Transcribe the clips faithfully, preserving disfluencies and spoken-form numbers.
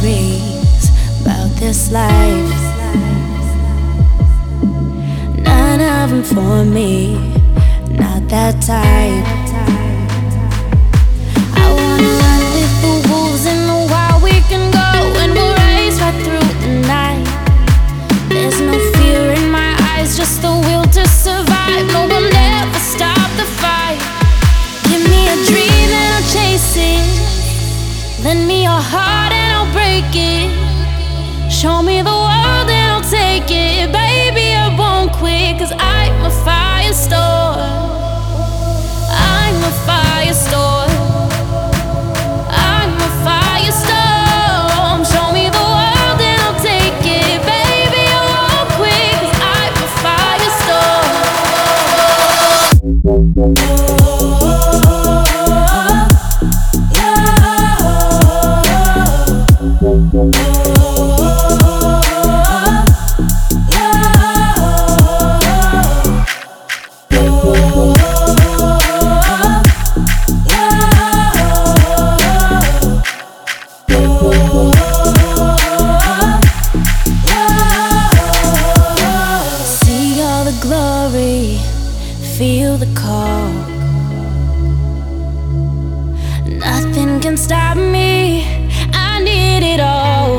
stories about this life. None of them for me, not that type. I wanna run with the wolves in the wild. We can go and we'll race right through the night. There's no fear in my eyes, just the will to survive. No, we'll never stop the fight. Give me a dream and I'll chase it. Lend me your heart and I'll break it. Show me the world and I'll take it. Baby, I won't quit, 'cause I'm a firestorm. I'm a firestorm. I'm a firestorm. Show me the world and I'll take it. Baby, I won't quit, 'cause I'm a firestorm. See all the glory, feel the call. Nothing can stop me, I need it all.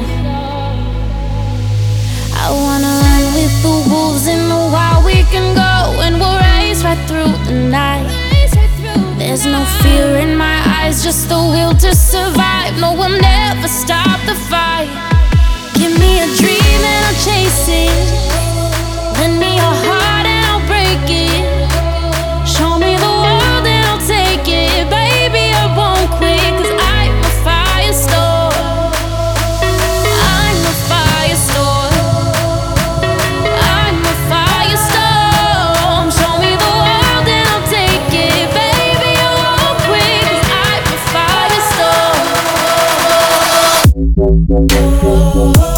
I wanna run with the wolves in the wild. We can go and we'll race right through the night. There's no fear in my eyes, just the will to survive. No, we'll never stop the fight. Give me a dream and I'll chase it. Lend me your heart and I'll break it. Show me the world and I'll take it. Baby, I won't quit, 'cause I'm a firestorm. I'm a firestorm. I'm a firestorm. Show me the world and I'll take it. Baby, I won't quit, 'cause I'm a firestorm.